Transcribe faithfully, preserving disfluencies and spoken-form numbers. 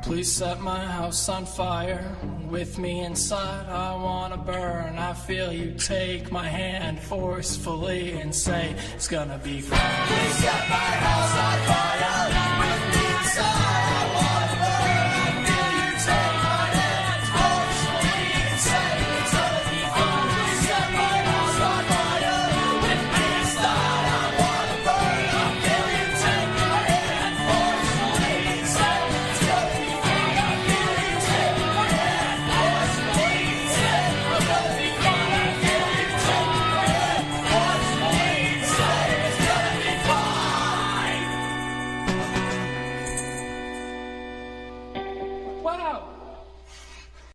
Please set my house on fire. With me inside, I wanna burn. I feel you take my hand forcefully and say it's gonna be fun. Please set my house on fire. With me inside, I wanna burn. I feel you take my hand forcefully and say it's gonna be fun. Please set my house on fire. With me inside, I wanna burn. I feel you take my hand forcefully and say it's gonna be fun. I feel you take my hand forcefully and say it's gonna be fun. I feel you take my hand forcefully and say it's gonna be fine. Wow.